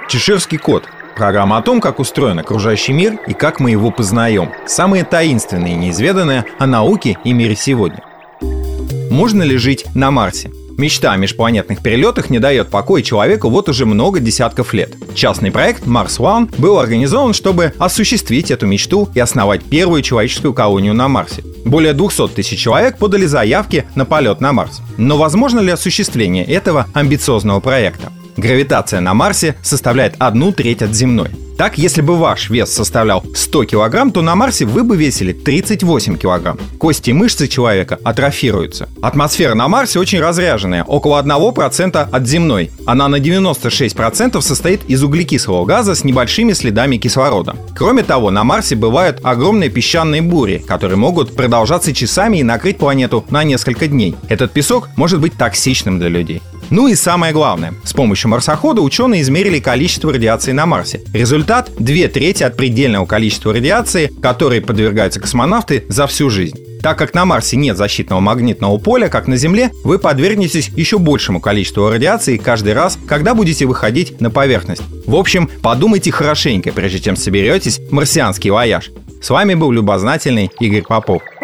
Чеширский кот. Программа о том, как устроен окружающий мир и как мы его познаем. Самые таинственные и неизведанные о науке и мире сегодня. Можно ли жить на Марсе? Мечта о межпланетных перелетах не дает покоя человеку вот уже много десятков лет. Частный проект Mars One был организован, чтобы осуществить эту мечту и основать первую человеческую колонию на Марсе. Более 200 тысяч человек подали заявки на полет на Марс. Но возможно ли осуществление этого амбициозного проекта? Гравитация на Марсе составляет 1/3 от земной. Так, если бы ваш вес составлял 100 кг, то на Марсе вы бы весили 38 кг. Кости и мышцы человека атрофируются. Атмосфера на Марсе очень разряженная, около 1% от земной. Она на 96% состоит из углекислого газа с небольшими следами кислорода. Кроме того, на Марсе бывают огромные песчаные бури, которые могут продолжаться часами и накрыть планету на несколько дней. Этот песок может быть токсичным для людей. Ну и самое главное, с помощью марсохода ученые измерили количество радиации на Марсе. Результат – 2/3 от предельного количества радиации, которой подвергаются космонавты за всю жизнь. Так как на Марсе нет защитного магнитного поля, как на Земле, вы подвергнетесь еще большему количеству радиации каждый раз, когда будете выходить на поверхность. В общем, подумайте хорошенько, прежде чем соберетесь в марсианский вояж. С вами был любознательный Игорь Попов.